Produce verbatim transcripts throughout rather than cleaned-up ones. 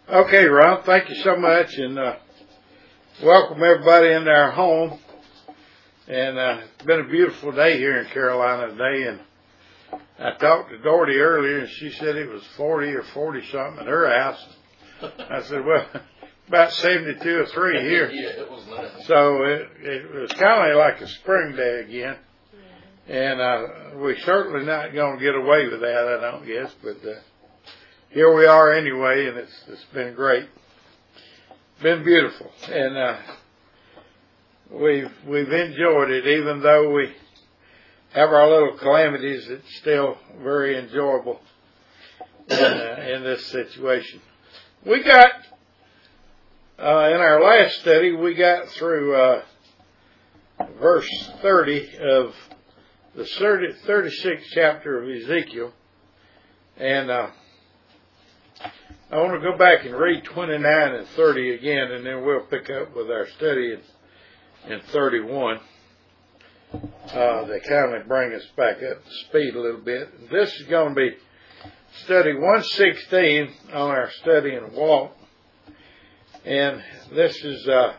Okay, Ron, thank you so much, and uh, welcome everybody into our home. And uh, it's been a beautiful day here in Carolina today, and I talked to Dorothy earlier, and she said it was forty or forty something at her house. I said, well, about seventy-two or three here. Yeah, it was nice. So it, it was kind of like a spring day again, and uh, we're certainly not going to get away with that, I don't guess, but uh, here we are anyway, and it's it's been great, been beautiful, and uh, we've we've enjoyed it, even though we have our little calamities. It's still very enjoyable in, uh, in this situation. We got uh, in our last study, we got through uh, verse thirty of the thirty-sixth chapter of Ezekiel, and uh, I want to go back and read twenty-nine and thirty again, and then we'll pick up with our study in, in thirty-one. Uh, they kind of bring us back up to speed a little bit. This is going to be study one sixteen on our study and walk, and this is uh,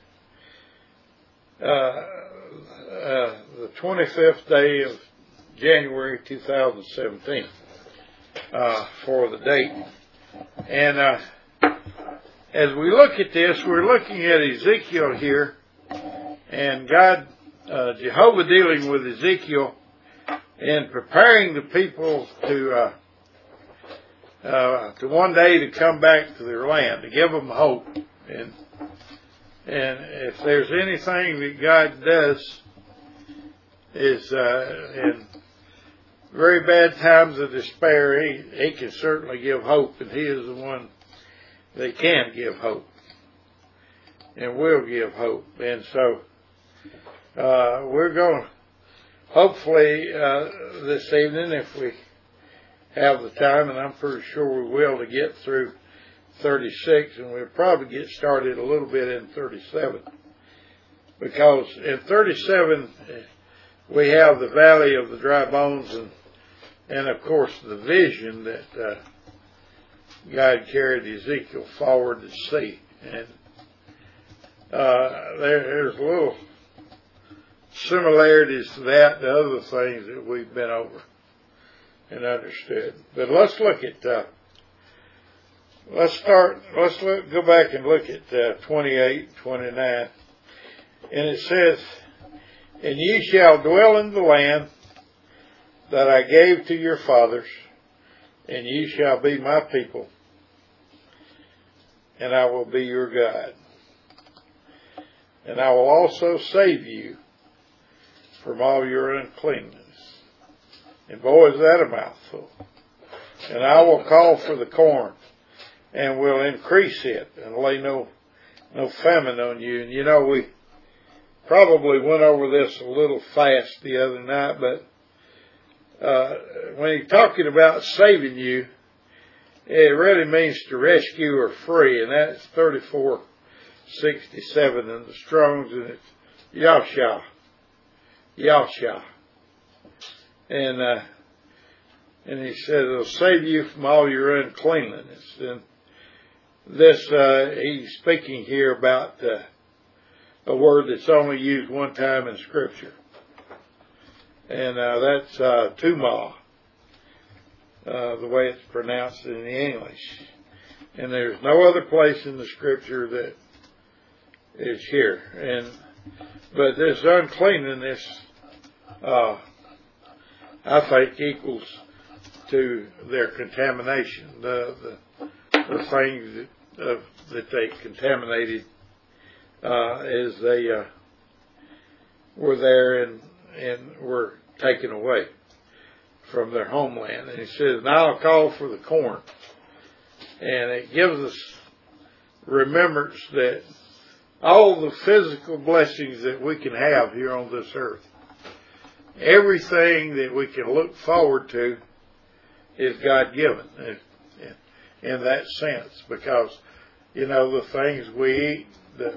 uh, uh, the twenty-fifth day of January two thousand seventeen uh, for the date. And uh, as we look at this, we're looking at Ezekiel here, and God, uh, Jehovah dealing with Ezekiel and preparing the people to uh, uh, to one day to come back to their land, to give them hope. And and if there's anything that God does is uh, in very bad times of despair, he, he can certainly give hope, and he is the one that can give hope and will give hope. And so uh, we're going to hopefully uh, this evening, if we have the time, and I'm pretty sure we will, to get through thirty-six, and we'll probably get started a little bit in thirty-seven, because in thirty-seven we have the valley of the dry bones, and And, of course, the vision that uh, God carried Ezekiel forward to see. And uh, there, there's a little similarities to that to other things that we've been over and understood. But let's look at, uh, let's start, let's look, go back and look at uh, twenty-eight, twenty-nine. And it says, "And ye shall dwell in the land that I gave to your fathers, and ye shall be my people, and I will be your God. And I will also save you from all your uncleanness." And boy, is that a mouthful. "And I will call for the corn, and will increase it, and lay no no famine on you." And you know, we probably went over this a little fast the other night, but Uh, when he's talking about saving you, it really means to rescue or free, and that's thirty-four sixty-seven in the Strong's, and it's Yahshua, Yahshua, and uh, and he says it'll save you from all your uncleanliness. And this uh, he's speaking here about uh, a word that's only used one time in Scripture. And uh, that's uh, Tumah, uh, the way it's pronounced in the English. And there's no other place in the Scripture that is here. And but this uncleanness, uh, I think, equals to their contamination, the the, the things that, uh, that they contaminated uh, as they uh, were there and and were taken away from their homeland. And he says, "And I'll call for the corn." And it gives us remembrance that all the physical blessings that we can have here on this earth, everything that we can look forward to, is God-given in that sense. Because, you know, the things we eat, the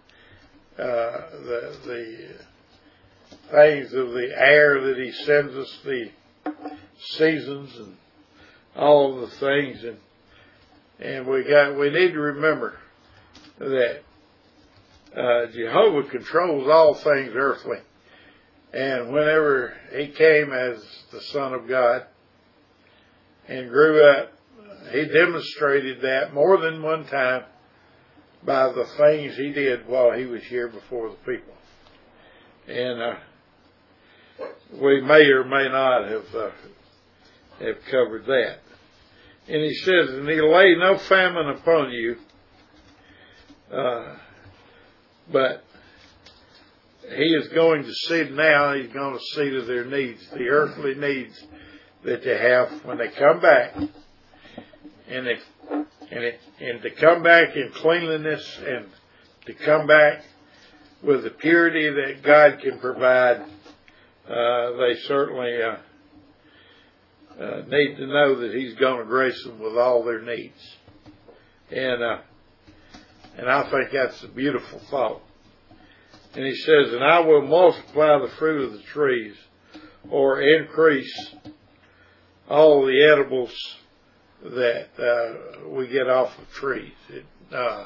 uh, the the things of the air that he sends us, the seasons and all of the things, and And we got, we need to remember that uh, Jehovah controls all things earthly. And whenever he came as the Son of God and grew up, he demonstrated that more than one time by the things he did while he was here before the people. And uh, we may or may not have uh, have covered that. And he says, and he lay no famine upon you, uh, but he is going to see now, he's going to see to their needs, the earthly needs that they have when they come back. And they, and, it, and to come back in cleanliness and to come back with the purity that God can provide, uh, they certainly uh, uh, need to know that he's going to grace them with all their needs. And uh, and I think that's a beautiful thought. And he says, and I will multiply the fruit of the trees, or increase all the edibles that uh, we get off of trees. It, uh,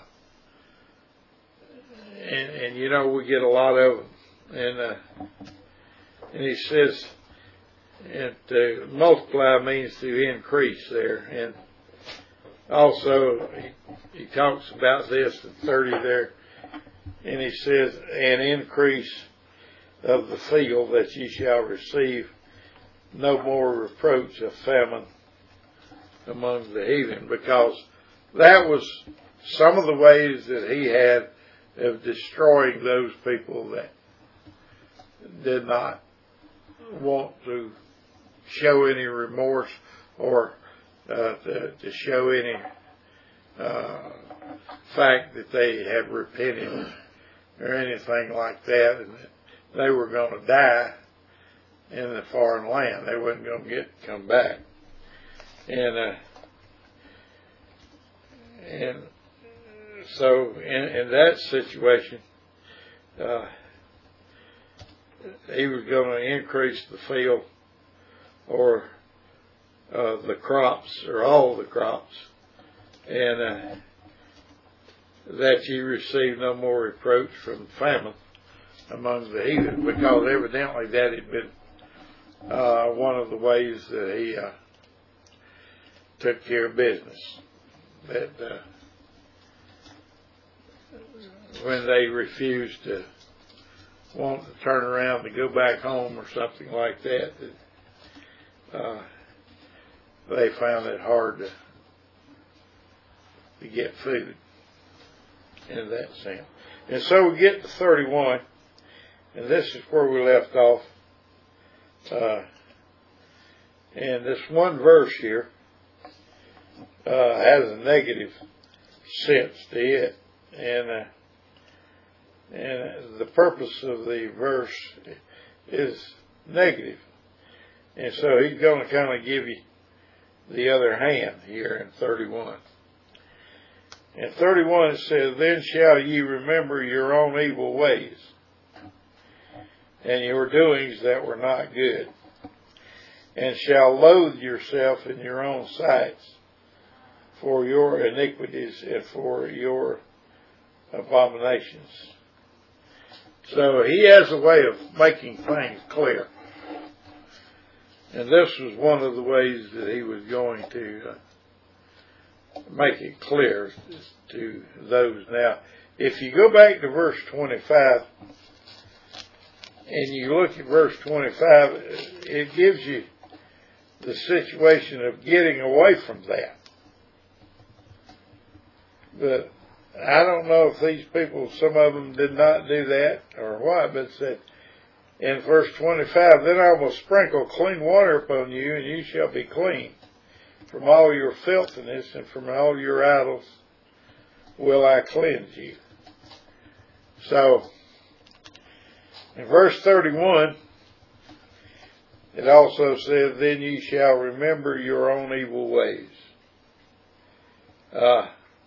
and, and, you know, we get a lot of them. And, uh, and he says, and to multiply means to increase there. And also, he, he talks about this in thirty there. And he says, an increase of the field, that ye shall receive no more reproach of famine among the heathen, because that was some of the ways that he had of destroying those people that did not want to show any remorse or uh, to, to show any uh, fact that they had repented or anything like that, and that they were going to die in the foreign land. They wasn't going to get to come back. And uh, and so in, in that situation, uh, he was going to increase the field, or uh, the crops, or all the crops, and uh, that ye receive no more reproach from famine among the heathen, because evidently that had been uh, one of the ways that he uh, took care of business. That uh, when they refused to want to turn around to go back home or something like that, that uh, they found it hard to, to get food in that sense. And so we get to thirty-one, and this is where we left off. Uh, and this one verse here uh, has a negative sense to it, and uh, and the purpose of the verse is negative. And so he's going to kind of give you the other hand here in thirty-one. In thirty-one it says, then shall ye remember your own evil ways, and your doings that were not good, and shall loathe yourself in your own sights for your iniquities and for your abominations. So he has a way of making things clear. And this was one of the ways that he was going to uh, make it clear to those. Now, if you go back to verse twenty-five, and you look at verse twenty-five, it gives you the situation of getting away from that. But I don't know if these people, some of them did not do that or what, but it said in verse twenty-five, then I will sprinkle clean water upon you, and you shall be clean. From all your filthiness and from all your idols will I cleanse you. So, in verse thirty-one, it also says, then ye shall remember your own evil ways. Uh,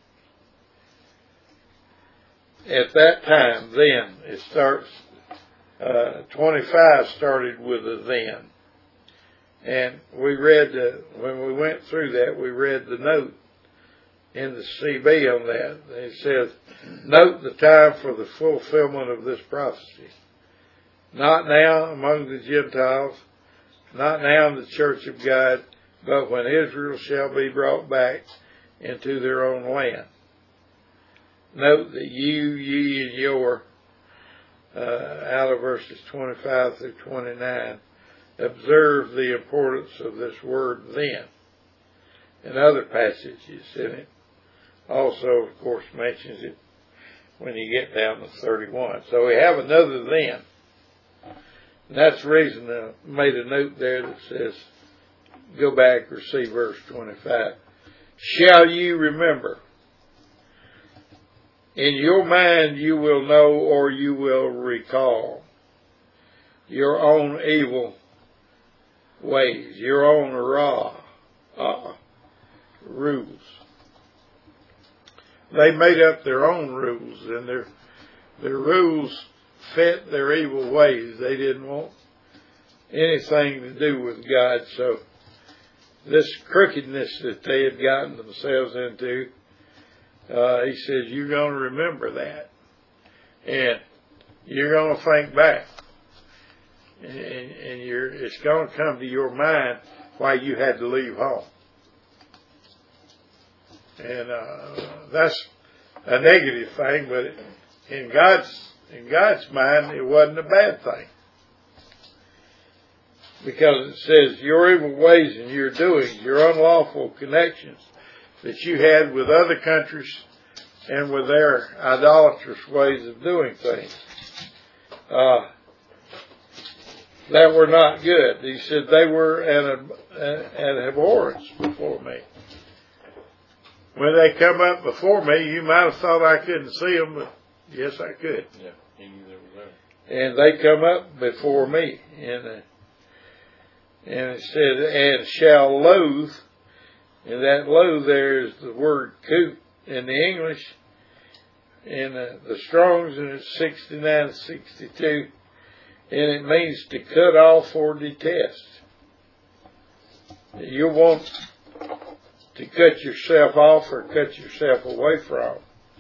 at that time, then, it starts, uh, twenty-five started with a then. And we read, uh, when we went through that, we read the note in the C B on that. It says, note the time for the fulfillment of this prophecy. Not now among the Gentiles, not now in the church of God, but when Israel shall be brought back into their own land. Note that you, ye, and your, uh, out of verses twenty-five through twenty-nine, observe the importance of this word then. And other passages in it also, of course, mentions it when you get down to thirty-one. So we have another then. And that's the reason I made a note there that says, go back or see verse twenty-five. Shall you remember? In your mind you will know, or you will recall your own evil ways, your own raw uh, rules. They made up their own rules, and their their rules fit their evil ways. They didn't want anything to do with God. So this crookedness that they had gotten themselves into, uh, he says, you're going to remember that. And you're going to think back. And, and you're, it's going to come to your mind why you had to leave home. And uh, that's a negative thing, but in God's in God's mind, it wasn't a bad thing. Because it says your evil ways and your doings, your unlawful connections that you had with other countries and with their idolatrous ways of doing things, uh, that were not good. He said they were an, an abhorrence before me. When they come up before me, you might have thought I couldn't see them, but yes, I could. Yeah, he knew they were there. And they come up before me, and uh, and it said, and shall loathe, and that loathe there is the word coot in the English, and uh, the Strong's, and it's sixty-nine sixty-two, and it means to cut off or detest. You want to cut yourself off or cut yourself away from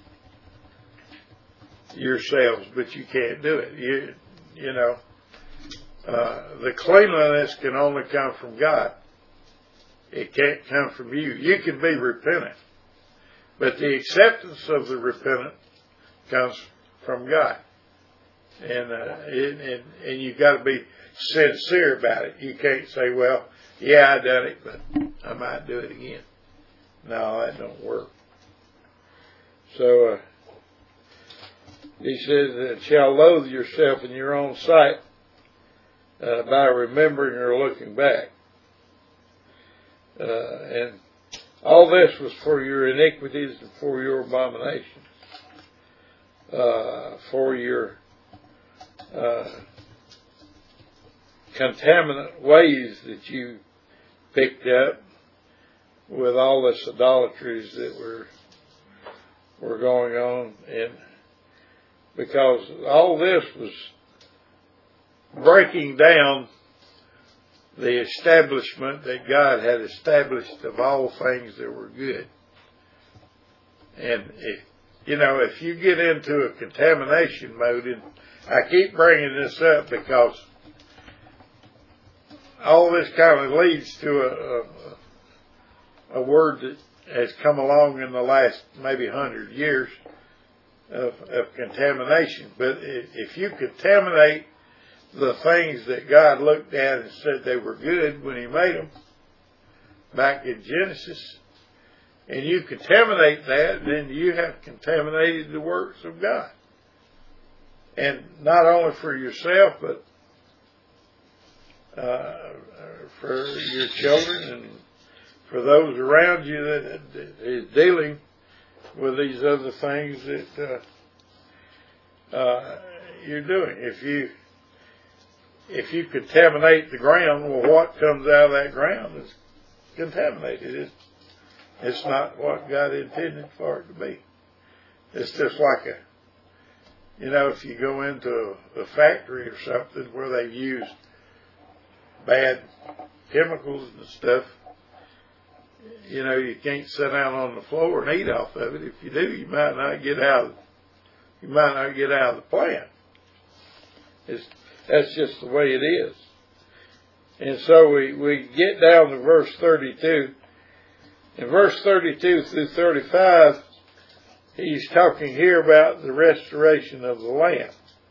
yourselves, but you can't do it. You, you know, uh, the cleanliness can only come from God. It can't come from you. You can be repentant, but the acceptance of the repentant comes from God. And, uh, it, and, and you got to be sincere about it. You can't say, well, yeah, I done it, but I might do it again. No, that don't work. So, uh, he says that shall loathe yourself in your own sight uh, by remembering or looking back. Uh, and all this was for your iniquities and for your abominations, uh, for your uh, contaminant ways that you picked up with all this idolatries that were were going on. And because all this was breaking down the establishment that God had established of all things that were good. And if, you know, if you get into a contamination mode, and I keep bringing this up because all this kind of leads to a, a, a word that has come along in the last maybe hundred years of, of contamination. But if you contaminate the things that God looked at and said they were good when He made them, back in Genesis, and you contaminate that, then you have contaminated the works of God. And not only for yourself, but uh, for your children and for those around you that, that is dealing with these other things that uh, uh, you're doing. If you if you contaminate the ground, well, what comes out of that ground is contaminated. It's, it's not what God intended for it to be. It's just like a, you know, if you go into a, a factory or something where they've used bad chemicals and stuff, you know, you can't sit down on the floor and eat off of it. If you do, you might not get out of, you might not get out of the plant. It's, that's just the way it is. And so we, we get down to verse thirty-two. In verse thirty-two through thirty-five, he's talking here about the restoration of the land.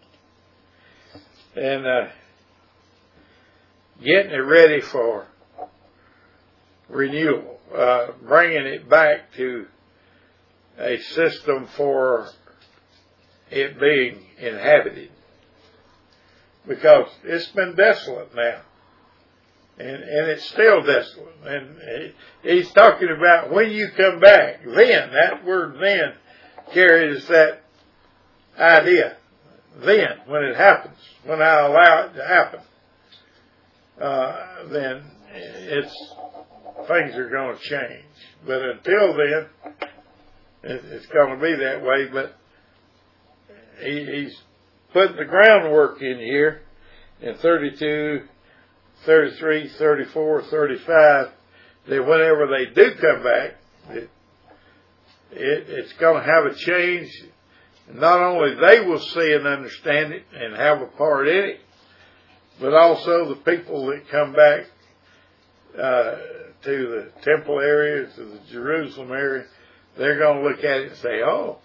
And uh, getting it ready for renewal. Uh, bringing it back to a system for it being inhabited. Because it's been desolate now. And, and it's still desolate. And he, he's talking about when you come back. Then, that word then carries that idea. Then, when it happens, when I allow it to happen, uh, then it's, things are going to change. But until then, it, it's going to be that way. But he, he's putting the groundwork in here in thirty-two, thirty-three, thirty-four, thirty-five, that whenever they do come back, it, it, it's going to have a change. Not only they will see and understand it and have a part in it, but also the people that come back uh, to the temple area, to the Jerusalem area, they're going to look at it and say, oh,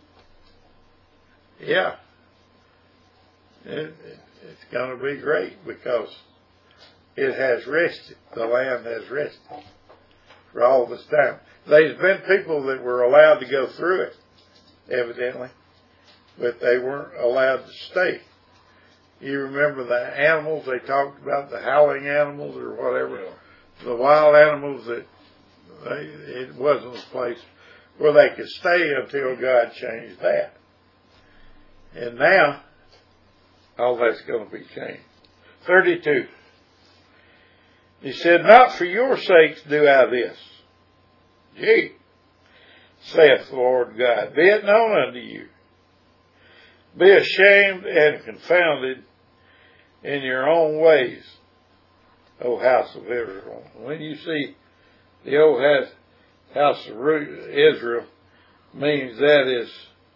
yeah, it, it, it's going to be great because it has rested. The land has rested for all this time. There's been people that were allowed to go through it, evidently, but they weren't allowed to stay. You remember the animals they talked about, the howling animals or whatever, yeah. The wild animals that they, it wasn't a place where they could stay until God changed that. And now, all that's going to be changed. thirty-two. He said, not for your sakes do I this. Yea, saith the Lord God, be it known unto you. Be ashamed and confounded in your own ways, O house of Israel. When you see the old house of Israel, means that is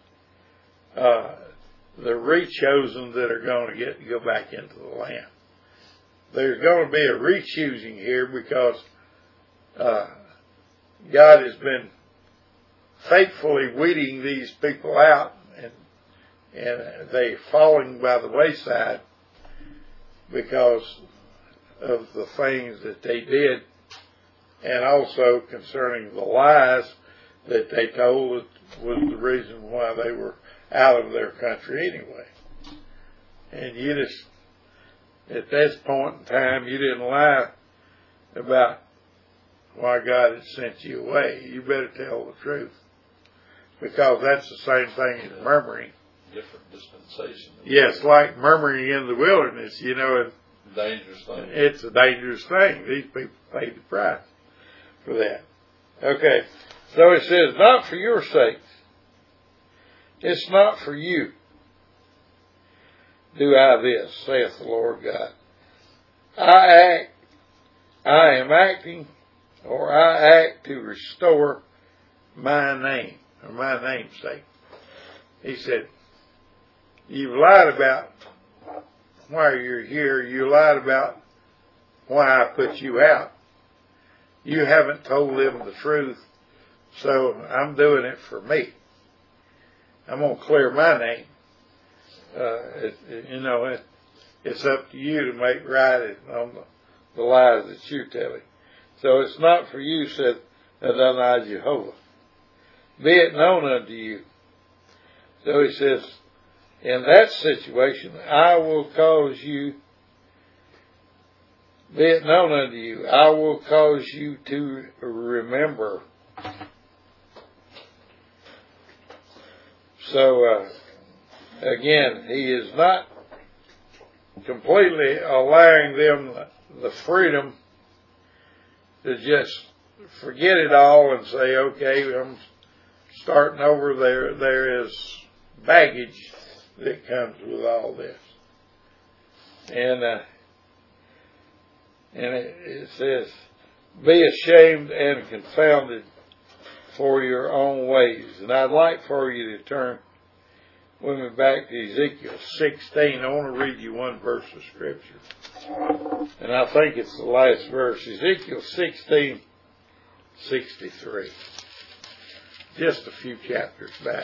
uh, the re-chosen that are going to get to go back into the land. There's going to be a re-choosing here because uh, God has been faithfully weeding these people out, and and they're falling by the wayside because of the things that they did, and also concerning the lies that they told was the reason why they were out of their country anyway. And you just, at this point in time, you didn't lie about why God had sent you away. You better tell the truth, because that's the same thing as murmuring. Different dispensation. Yes, like murmuring in the wilderness, you know. And dangerous thing. It's a dangerous thing. These people paid the price for that. Okay, so it says, not for your sakes. It's not for you. Do I this, saith the Lord God. I act, I am acting, or I act to restore my name, or my namesake. He said, you've lied about why you're here. You lied about why I put you out. You haven't told them the truth, so I'm doing it for me. I'm going to clear my name. Uh, it, it, you know, it, it's up to you to make right on the, the lies that you're telling. So it's not for you, said Adonai Jehovah. Be it known unto you. So he says, in that situation, I will cause you, be it known unto you, I will cause you to remember. So, uh, again, he is not completely allowing them the freedom to just forget it all and say, okay, I'm starting over. There, there is baggage that comes with all this. And, uh, and it, it says, be ashamed and confounded for your own ways. And I'd like for you to turn with me back to Ezekiel sixteen. I want to read you one verse of Scripture. And I think it's the last verse. Ezekiel sixteen, sixty-three. Just a few chapters back.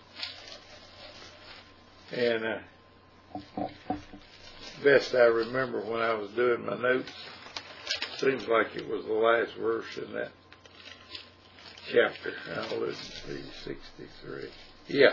And uh, best I remember when I was doing my notes, seems like it was the last verse in that chapter. I'll look and see, sixty-three. Yeah.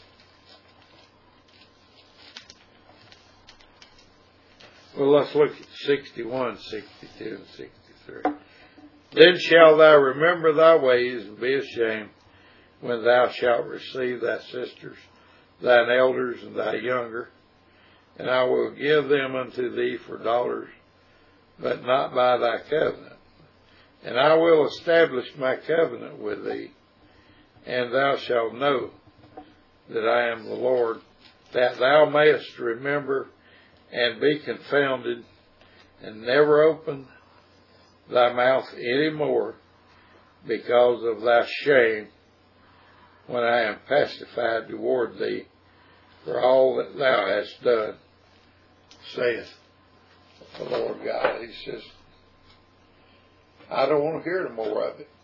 Well, let's look at sixty-one, sixty-two, and sixty-three. Then shalt thou remember thy ways and be ashamed when thou shalt receive thy sisters, thine elders, and thy younger, and I will give them unto thee for daughters, but not by thy covenant. And I will establish my covenant with thee, and thou shalt know that I am the Lord, that thou mayest remember and be confounded, and never open thy mouth any more because of thy shame, when I am pacified toward thee for all that thou hast done, saith the Lord God. He says, I don't want to hear no more of it,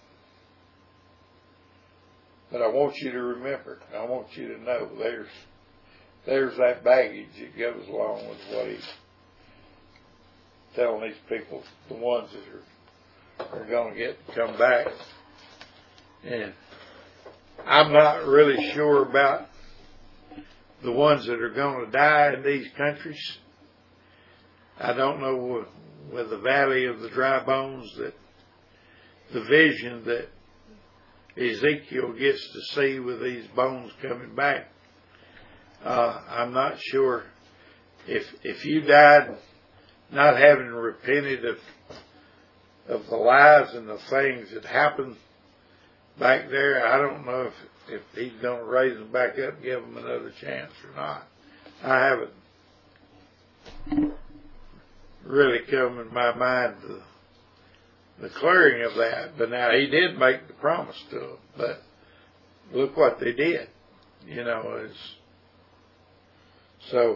but I want you to remember. I want you to know there's there's that baggage that goes along with what he's telling these people, the ones that are, are going to get to come back. And I'm not really sure about the ones that are going to die in these countries. I don't know with the valley of the dry bones, that the vision that Ezekiel gets to see with these bones coming back. Uh, I'm not sure if if you died not having repented of of the lies and the things that happened back there, I don't know if, if he's going to raise them back up and give them another chance or not. I haven't really come in my mind the, the clearing of that. But now he did make the promise to them. But look what they did. You know, it's, so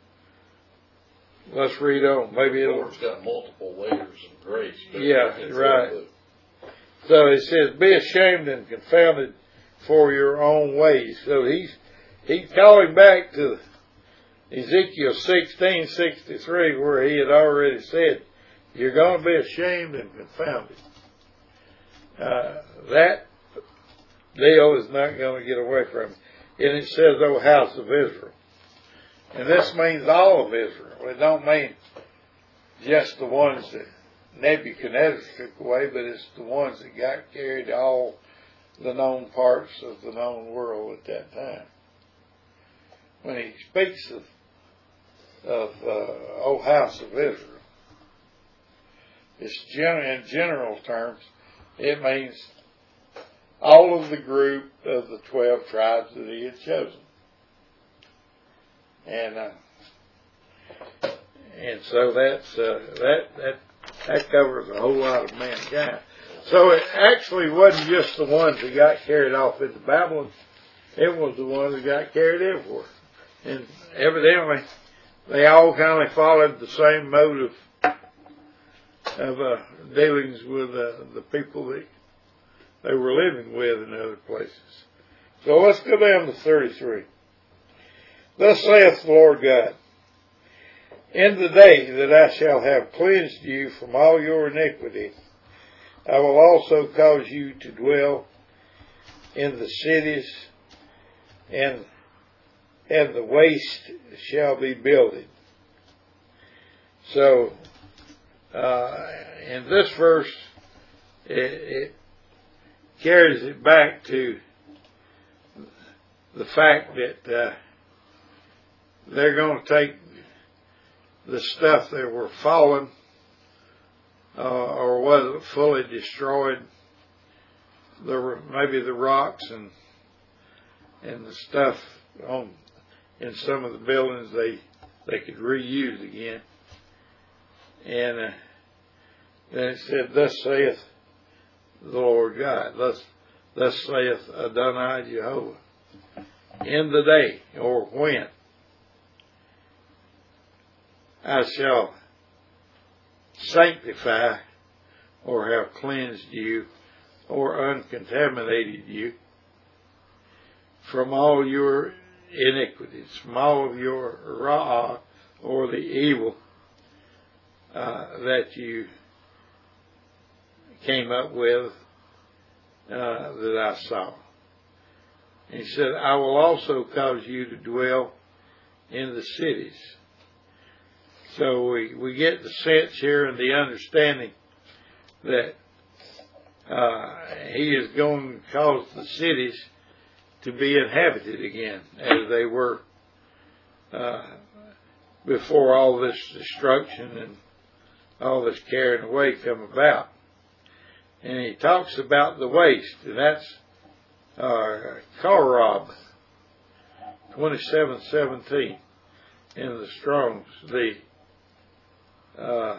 let's read on. Maybe The it'll. Lord's got multiple layers of grace. Yeah, right. So it says, be ashamed and confounded for your own ways. So he's he's calling back to Ezekiel sixteen sixty-three, where he had already said, you're going to be ashamed and confounded. Uh, that deal is not going to get away from it. And it says, O house of Israel. And this means all of Israel. It don't mean just the ones that Nebuchadnezzar took away, but it's the ones that got carried to all the known parts of the known world at that time. When he speaks of, of uh, O house of Israel, it's gen- in general terms, it means all of the group of the twelve tribes that he had chosen. And uh, and so that's uh, that that that covers a whole lot of mankind. So it actually wasn't just the ones that got carried off into Babylon; it was the ones that got carried everywhere. And evidently, they all kind of followed the same mode of of uh, dealings with uh, the people that they were living with in other places. So let's go down to thirty-three. Thus saith the Lord God, in the day that I shall have cleansed you from all your iniquity, I will also cause you to dwell in the cities, and and the waste shall be builded. So, uh, in this verse, it, it carries it back to the fact that uh, they're going to take the stuff that were fallen, uh, or wasn't fully destroyed, the maybe the rocks and and the stuff on in some of the buildings they they could reuse again, and uh, And it said, thus saith the Lord God, thus, thus saith Adonai Jehovah, in the day, or when, I shall sanctify, or have cleansed you, or uncontaminated you, from all your iniquities, from all of your ra'ah, or the evil uh, that you came up with, uh, that I saw. And he said, I will also cause you to dwell in the cities. So we, we get the sense here and the understanding that uh, he is going to cause the cities to be inhabited again as they were uh, before all this destruction and all this carrying away come about. And he talks about the waste, and that's uh, Korob, twenty-seven seventeen in the Strong's. The uh,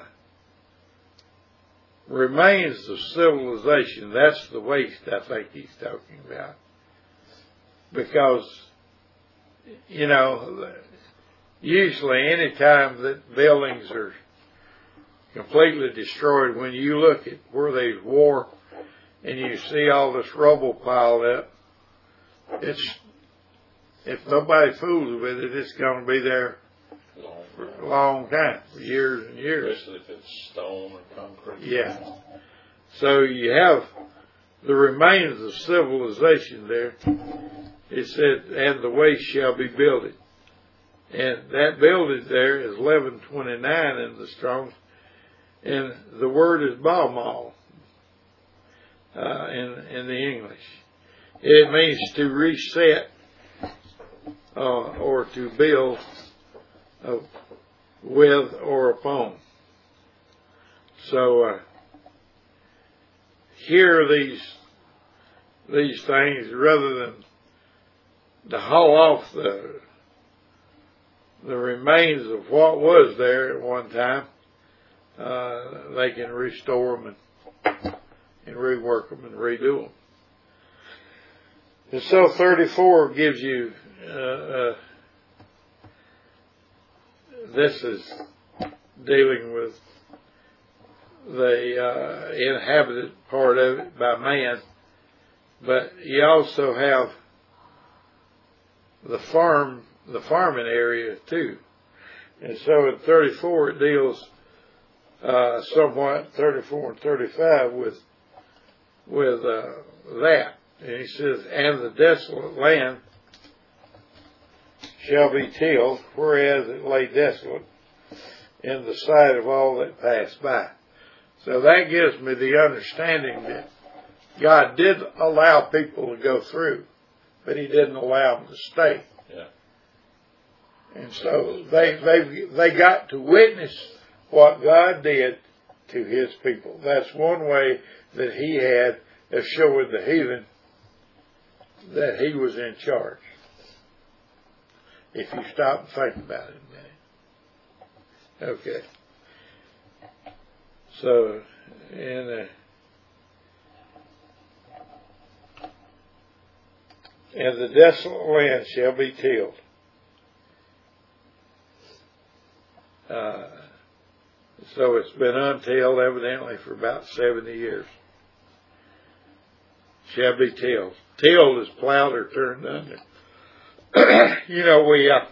remains of civilization, that's the waste I think he's talking about. Because, you know, usually any time that buildings are completely destroyed, when you look at where there's war and you see all this rubble piled up, it's, if nobody fools with it, it's going to be there for a long time, for years and years. Especially if it's stone or concrete. Yeah. So you have the remains of civilization there. It said, and the waste shall be builded. And that building there is eleven twenty-nine in the Strong's. And the word is Baalmal uh, in, in the English. It means to reset uh, or to build uh, with or upon. So uh, here these these things, rather than to haul off the the remains of what was there at one time, uh, they can restore them and, and rework them and redo them. And so thirty-four gives you, uh, uh, this is dealing with the uh, inhabited part of it by man, but you also have the farm, the farming area too. And so in thirty-four it deals uh, somewhat, thirty-four and thirty-five, with with uh, that. And he says, and the desolate land shall be tilled, whereas it lay desolate in the sight of all that passed by. So that gives me the understanding that God did allow people to go through, but he didn't allow them to stay. Yeah. And so they, they, they got to witness what God did to his people. That's one way that he had of showing the heathen that he was in charge. If you stop and think about it a minute. Okay. So, and uh, and the desolate land shall be tilled. Uh, so it's been untilled evidently for about seventy years. Shall be tilled. Tilled is plowed or turned under. You know, we, uh,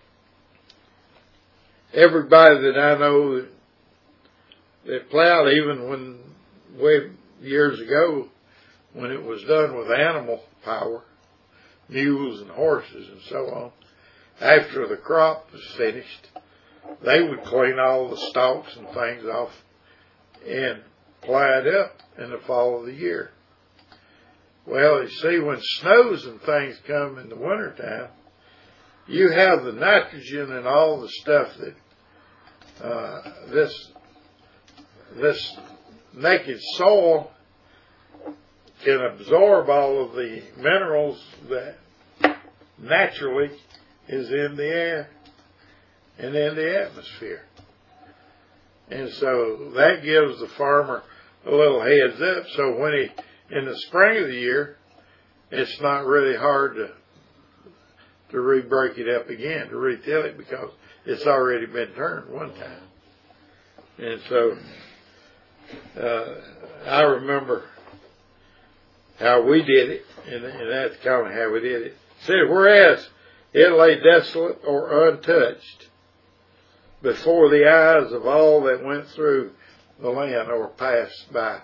everybody that I know that, that plowed, even when, way years ago, when it was done with animal power, mules and horses and so on, after the crop was finished, they would clean all the stalks and things off and plow it up in the fall of the year. Well, you see, when snows and things come in the wintertime, you have the nitrogen and all the stuff that uh, this this naked soil can absorb all of the minerals that naturally is in the air and in the atmosphere. And so that gives the farmer a little heads up. So when he, in the spring of the year, it's not really hard to to re-break it up again, to re-till it, because it's already been turned one time. And so uh, I remember how we did it, and, and that's kind of how we did it. It said, whereas it lay desolate or untouched before the eyes of all that went through the land or passed by.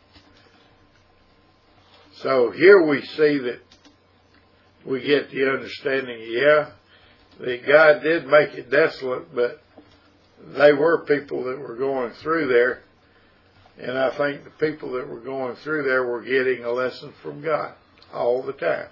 So here we see that we get the understanding, yeah, that God did make it desolate, but they were people that were going through there. And I think the people that were going through there were getting a lesson from God all the time.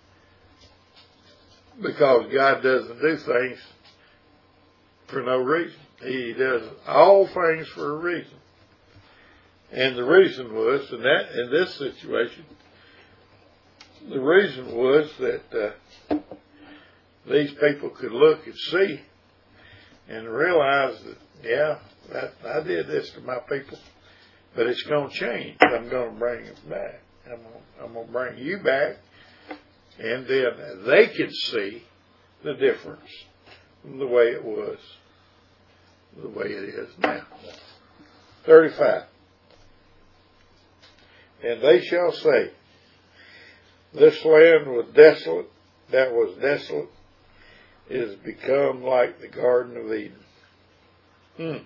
Because God doesn't do things for no reason. He does all things for a reason. And the reason was, in that, in this situation, the reason was that uh, these people could look and see and realize that, yeah, that, I did this to my people, but it's going to change. I'm going to bring them back. I'm going, I'm going to bring you back. And then they could see the difference from the way it was, the way it is now. thirty-five. And they shall say, this land was desolate, that was desolate, is become like the Garden of Eden. Hmm.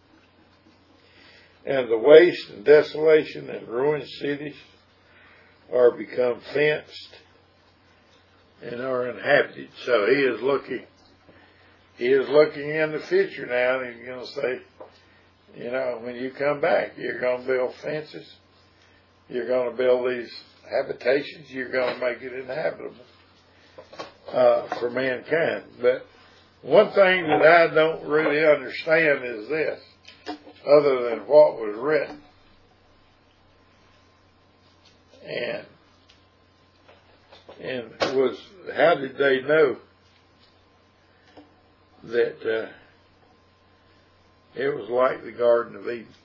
And the waste and desolation and ruined cities are become fenced and are inhabited. So he is looking, he is looking in the future now, and he's going to say, you know, when you come back, you're going to build fences, you're going to build these habitations, you're going to make it inhabitable uh, for mankind. But one thing that I don't really understand is this, other than what was written. And and was, how did they know that uh, it was like the Garden of Eden?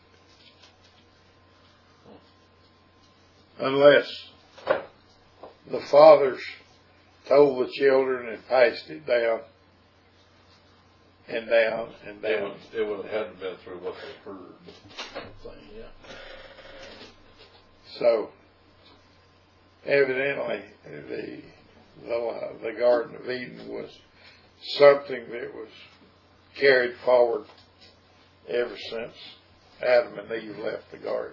Unless the fathers told the children and passed it down and down and down. It would, it would have hadn't been through what they heard. Thing, yeah. So evidently the, the the Garden of Eden was something that was carried forward ever since Adam and Eve left the garden.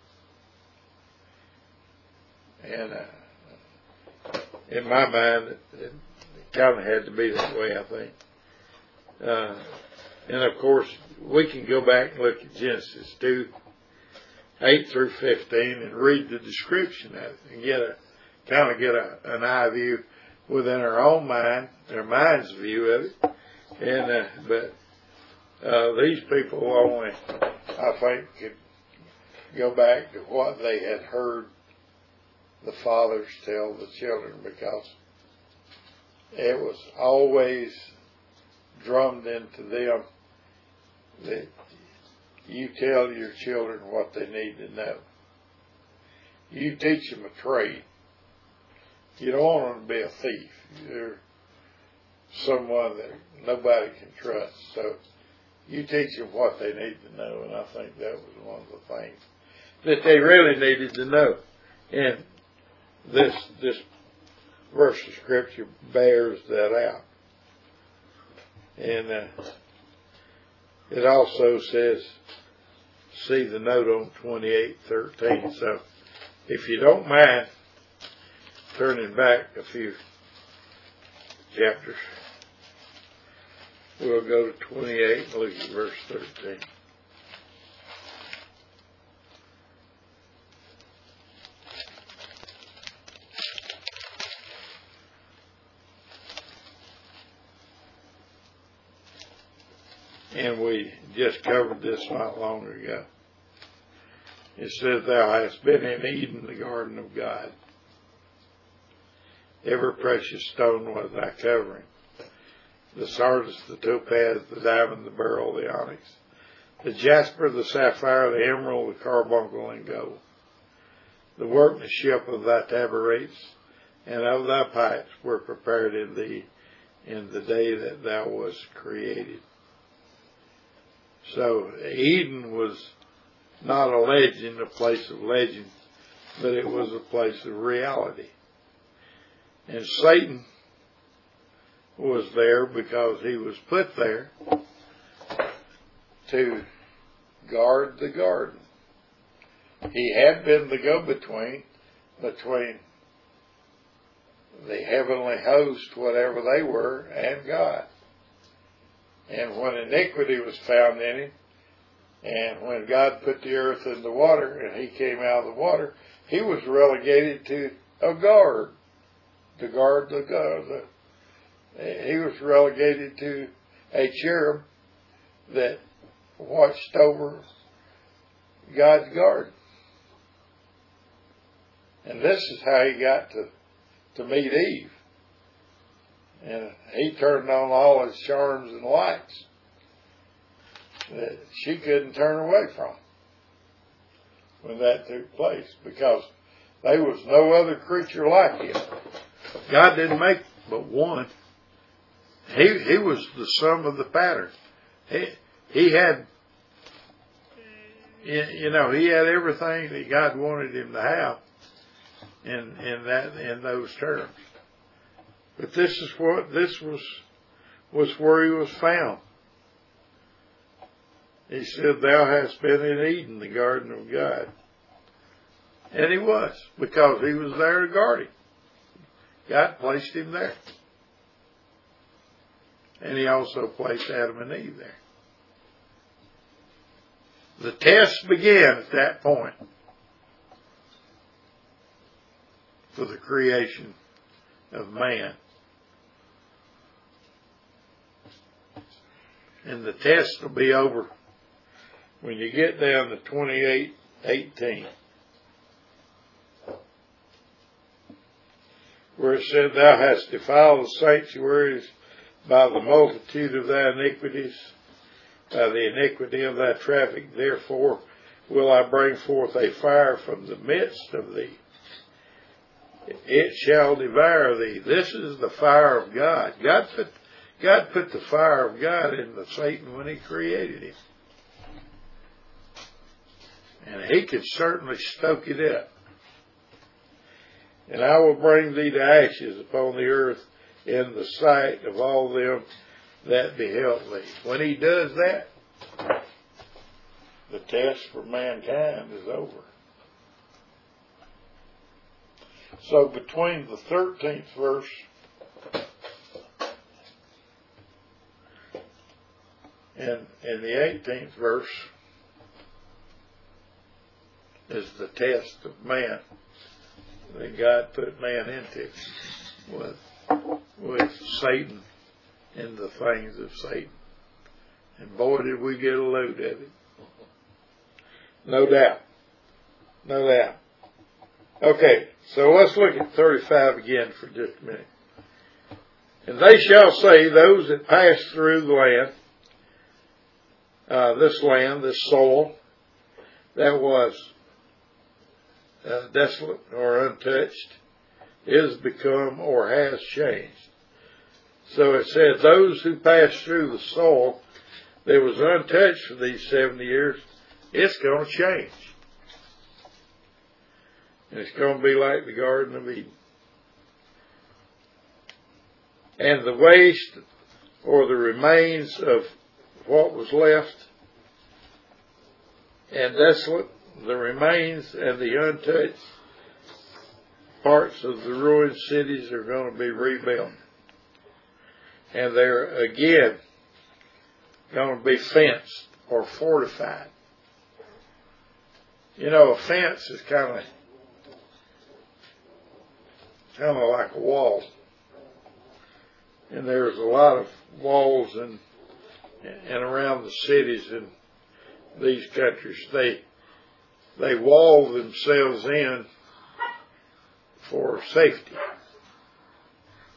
And uh, in my mind, it, it kind of had to be that way, I think. Uh, and of course, we can go back and look at Genesis two, eight through fifteen, and read the description of it, and get a kind of get a, an eye view within our own mind, our mind's view of it. And uh, but uh, these people only, I think, could go back to what they had heard the fathers tell the children, because it was always drummed into them that you tell your children what they need to know. You teach them a trade. You don't want them to be a thief. You're someone that nobody can trust. So you teach them what they need to know, and I think that was one of the things that they really needed to know. And this this verse of Scripture bears that out. And uh, it also says, see the note on twenty-eight thirteen. So if you don't mind turning back a few chapters, we'll go to twenty-eight and look at verse thirteen. And we just covered this not long ago. It says, thou hast been in Eden, the garden of God. Every precious stone was thy covering. The sardius, the topaz, the diamond, the beryl, the onyx, the jasper, the sapphire, the emerald, the carbuncle, and gold. The workmanship of thy tabrets and of thy pipes were prepared in thee in the day that thou wast created. So Eden was not a legend, a place of legend, but it was a place of reality. And Satan was there because he was put there to guard the garden. He had been the go-between between the heavenly host, whatever they were, and God. And when iniquity was found in him, and when God put the earth in the water, and he came out of the water, he was relegated to a guard, to guard the God. He was relegated to a cherub that watched over God's garden. And this is how he got to, to meet Eve. And he turned on all his charms and lights that she couldn't turn away from when that took place, because there was no other creature like him. God didn't make but one. He he was the sum of the pattern. He he had, you know, he had everything that God wanted him to have in in that in those terms. But this is what this was was where he was found. He said, "Thou hast been in Eden, the garden of God." And he was, because he was there to guard him. God placed him there. And he also placed Adam and Eve there. The test began at that point for the creation of man. And the test will be over when you get down to twenty-eight eighteen, where it said, "Thou hast defiled the sanctuaries by the multitude of thy iniquities, by the iniquity of thy traffic. Therefore will I bring forth a fire from the midst of thee. It shall devour thee." This is the fire of God. God put, God put the fire of God into Satan when he created him. And he could certainly stoke it up. "And I will bring thee to ashes upon the earth in the sight of all them that beheld thee." When he does that, the test for mankind is over. So between the thirteenth verse and, and the eighteenth verse is the test of man that God put man into with, with Satan and the things of Satan. And boy, did we get a load of it. No doubt. No doubt. Okay, so let's look at thirty-five again for just a minute. "And they shall say, those that pass through the land, uh, this land, this soil, that was uh, desolate or untouched, is become or has changed." So it said, those who passed through the soil that was untouched for these seventy years, it's going to change. And it's going to be like the Garden of Eden. "And the waste, or the remains of what was left, and desolate, the remains and the untouched parts of the ruined cities are going to be rebuilt. And they're again going to be fenced or fortified." You know, a fence is kind of kind of like a wall. And there's a lot of walls in and around the cities in these countries. They they wall themselves in for safety.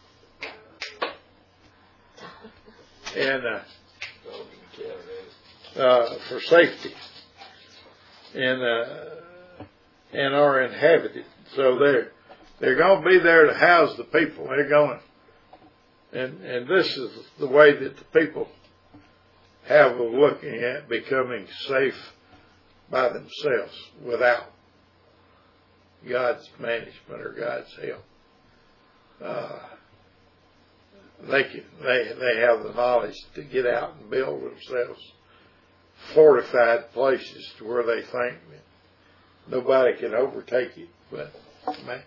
And uh, uh, for safety, and uh, and are inhabited. So they're they're going to be there to house the people. They're going, and and this is the way that the people have of looking at becoming safe by themselves without God's management or God's help. Uh, they can they they have the knowledge to get out and build themselves fortified places to where they think nobody can overtake it. But man,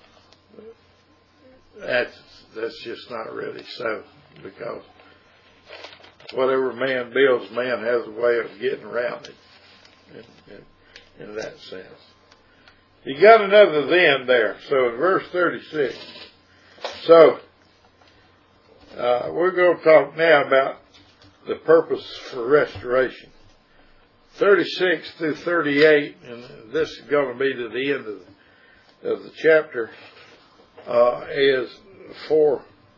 that's that's just not really so, because whatever man builds, man has a way of getting around it. In, in, in that sense, you got another then there. So in verse thirty-six, so uh, we're going to talk now about the purpose for restoration. thirty-six through thirty-eight, and this is going to be to the end of the, of the chapter, uh, is for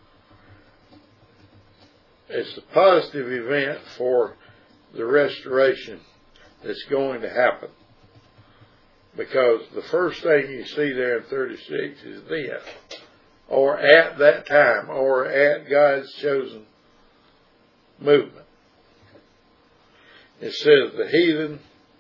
it's a positive event for the restoration that's going to happen. Because the first thing you see there in thirty-six is then, or at that time, or at God's chosen movement. It says the heathen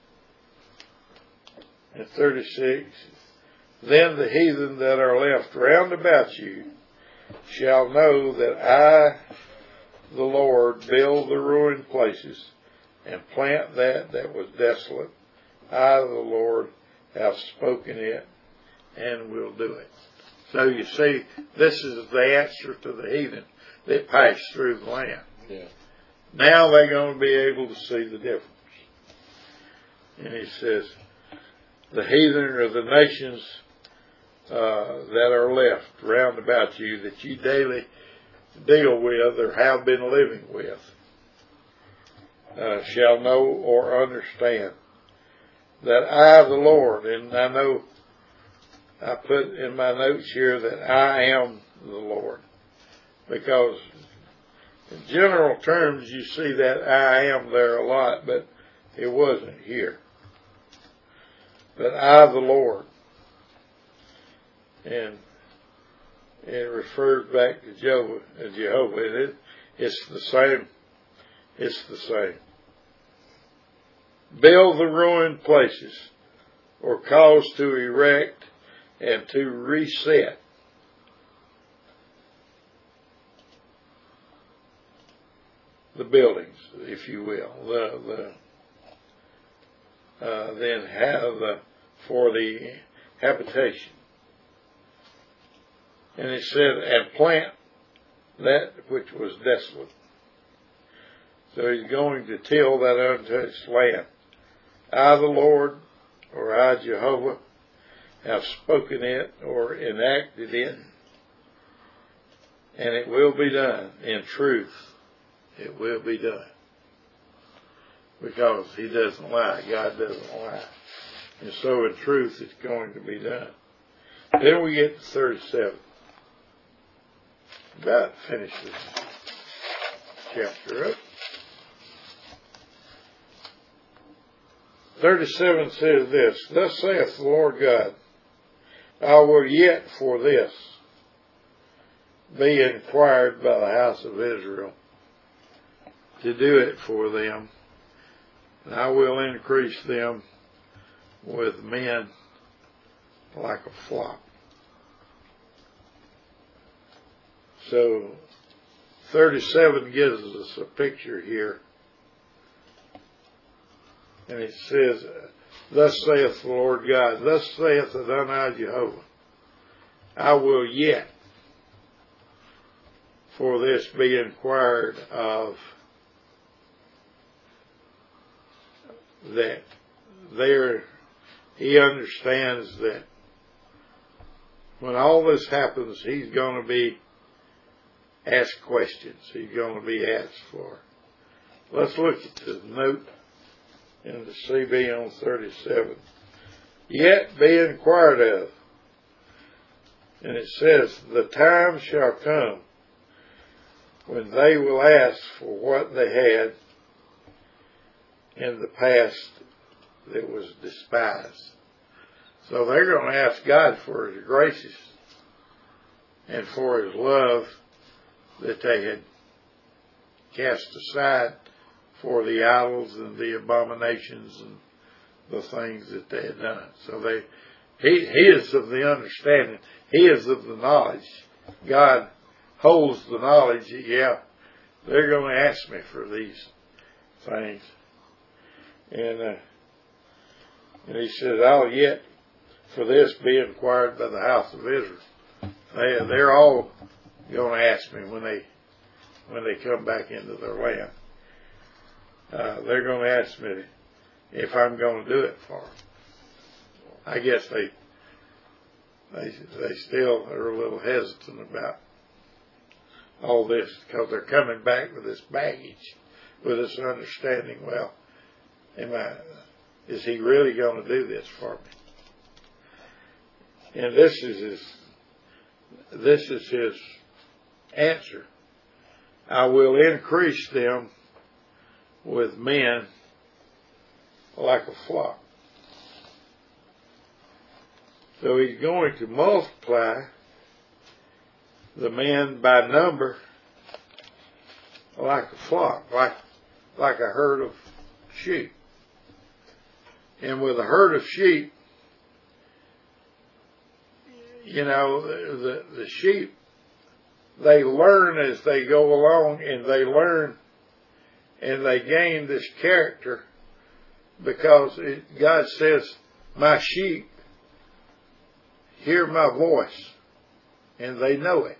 in thirty-six, then the heathen that are left round about you shall know that I, the Lord, build the ruined places and plant that that was desolate. I, the Lord, have spoken it and will do it. So you see, this is the answer to the heathen that passed through the land. Yeah. Now they're going to be able to see the difference. And he says, the heathen are the nations uh, that are left round about you that you daily deal with or have been living with, uh, shall know or understand that I, the Lord, and I know I put in my notes here that I am the Lord, because in general terms you see that I am there a lot, but it wasn't here. But I, the Lord, and it refers back to Jehovah, Jehovah. It, it's the same. It's the same. Build the ruined places, or cause to erect and to reset. The buildings, if you will, the the uh, then have the, for the habitation. And it said, and plant that which was desolate. So he's going to till that untouched land. I, the Lord, or I, Jehovah, have spoken it or enacted it, and it will be done. In truth, it will be done. Because he doesn't lie. God doesn't lie. And so in truth, it's going to be done. Then we get to thirty-seven. About finish this chapter up. thirty-seven says this, Thus saith the Lord God, I will yet for this be inquired by the house of Israel to do it for them, and I will increase them with men like a flock. So thirty-seven gives us a picture here. And it says, Thus saith the Lord God, Thus saith Adonai Jehovah, I will yet for this be inquired of, that there, he understands that when all this happens, he's going to be asked questions. He's going to be asked for. Let's look at the note in the C B on thirty-seven. Yet be inquired of. And it says, the time shall come when they will ask for what they had, in the past that was despised. So they're going to ask God for His graces and for His love that they had cast aside for the idols and the abominations and the things that they had done. So they, he, he is of the understanding. He is of the knowledge. God holds the knowledge that, yeah, they're going to ask me for these things. And, uh, and he says, I'll yet for this be inquired by the house of Israel. They, they're all going to ask me when they when they come back into their land. Uh, they're going to ask me if I'm going to do it for them. I guess they they they still are a little hesitant about all this because they're coming back with this baggage, with this understanding. Well, am I? Is He really going to do this for me? And this is his. This is His answer. I will increase them with men like a flock. So He's going to multiply the men by number like a flock, like like a herd of sheep. And with a herd of sheep, you know, the the sheep, they learn as they go along, and they learn and they gain this character because it, God says, my sheep hear my voice and they know it.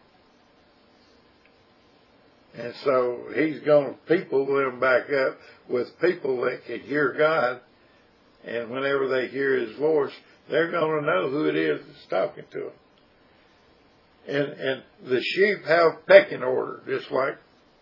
And so He's going to people them back up with people that can hear God, and whenever they hear His voice, they're going to know who it is that's talking to them. And, and the sheep have pecking order, just like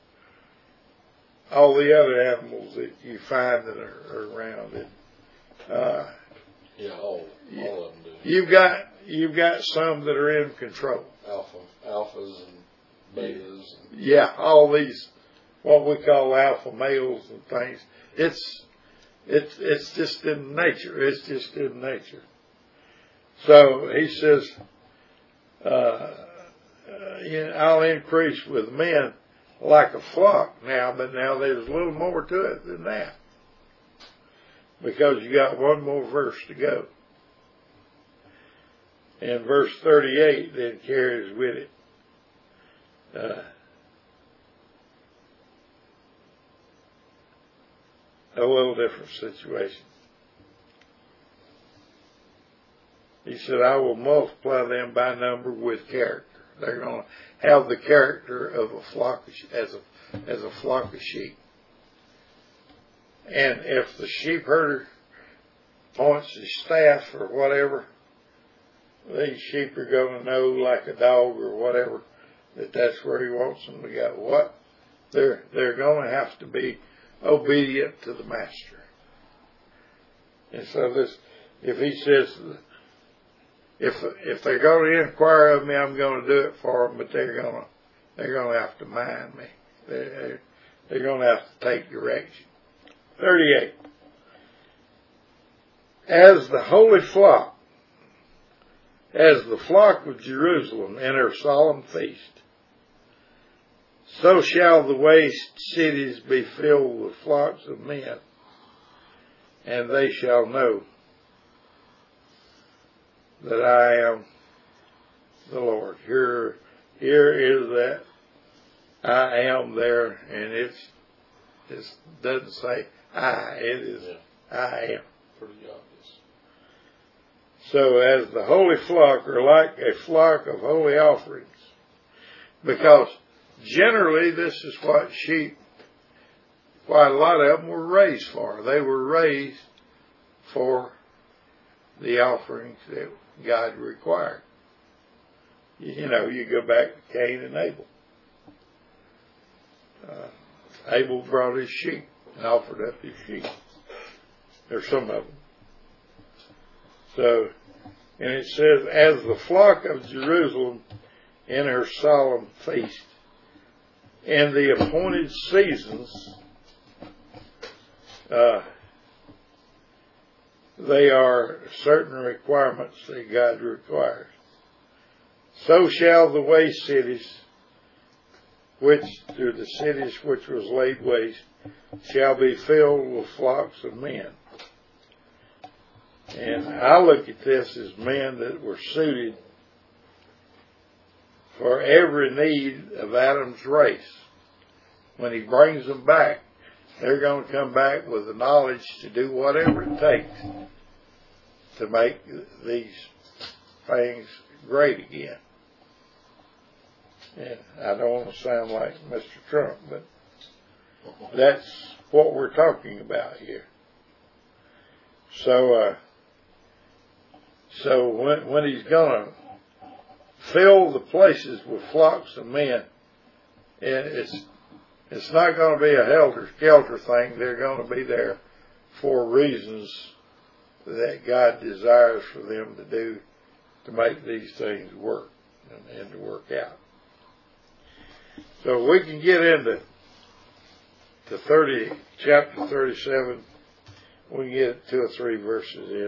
all the other animals that you find that are, are around. And, uh, yeah, all, all of them do. You've got you've got some that are in control. Alpha, alphas and betas. And yeah, all these what we call alpha males and things. It's it's it's just in nature. It's just in nature. So He says, uh, uh, you know, I'll increase with men like a flock now, but now there's a little more to it than that. Because you got one more verse to go. And verse thirty-eight then carries with it uh, a little different situation. He said, I will multiply them by number with character. They're going to have the character of a flock of, as a as a flock of sheep. And if the sheep herder points his staff or whatever, these sheep are going to know, like a dog or whatever, that that's where he wants them to go. What? They're they're going to have to be obedient to the master. And so this, if he says, if if they're going to inquire of me, I'm going to do it for them, but they're going to they're going to have to mind me. They're, they're going to have to take direction. thirty-eight. As the holy flock, as the flock of Jerusalem in her solemn feast, so shall the waste cities be filled with flocks of men, and they shall know that I am the Lord. Here, here is that I am there, and it's it doesn't say I, it is yeah. I am. Pretty obvious. So as the holy flock are like a flock of holy offerings, because generally this is what sheep, quite a lot of them were raised for. They were raised for the offerings that God required. You know, you go back to Cain and Abel. Uh, Abel brought his sheep and offered up his sheep. There's some of them. So, and it says, as the flock of Jerusalem in her solemn feast, in the appointed seasons, uh, they are certain requirements that God requires. So shall the waste cities, which through the cities which was laid waste, shall be filled with flocks of men. And I look at this as men that were suited for every need of Adam's race. When he brings them back, they're going to come back with the knowledge to do whatever it takes to make these things great again. And I don't want to sound like Mister Trump, but that's what we're talking about here. So, uh, so when, when he's going to fill the places with flocks of men, and it's it's not going to be a helter-skelter thing. They're going to be there for reasons that God desires for them to do to make these things work and, and to work out. So we can get into to thirty, chapter thirty-seven. We can get two or three verses in.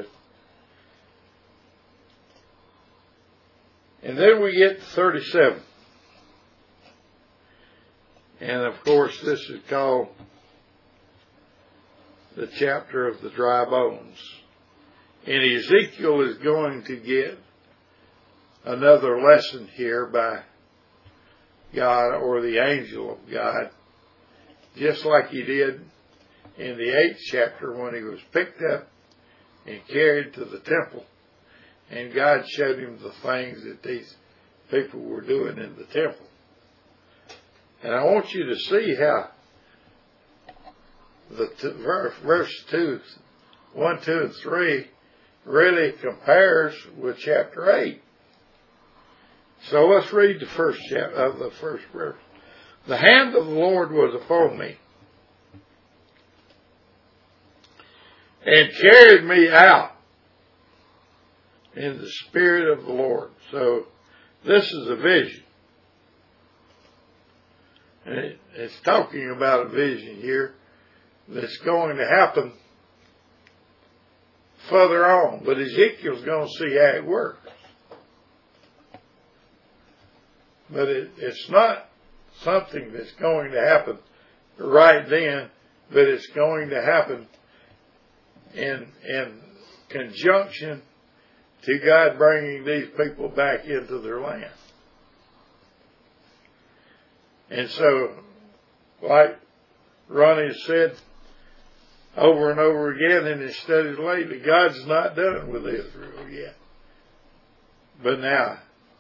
And then we get to thirty-seven. And of course this is called the chapter of the dry bones. And Ezekiel is going to get another lesson here by God, or the angel of God, just like he did in the eighth chapter when he was picked up and carried to the temple. And God showed him the things that these people were doing in the temple. And I want you to see how the t- verse, verse two, one, two, and three really compares with chapter eight. So let's read the first chapter of the first verse. The hand of the Lord was upon me, and carried me out in the spirit of the Lord. So this is a vision. And it, it's talking about a vision here that's going to happen further on. But Ezekiel's going to see how it works. But it, it's not something that's going to happen right then, but it's going to happen in, in conjunction to God bringing these people back into their land. And so, like Ronnie said over and over again in his studies lately, God's not done with Israel yet. But now,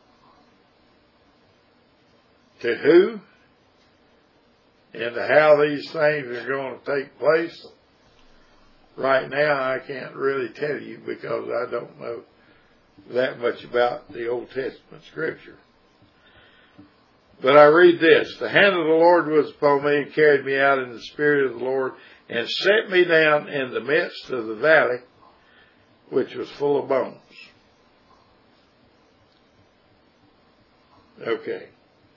to who and to how these things are going to take place, right now I can't really tell you because I don't know that much about the Old Testament Scripture. But I read this: the hand of the Lord was upon me and carried me out in the spirit of the Lord and set me down in the midst of the valley, which was full of bones. Okay.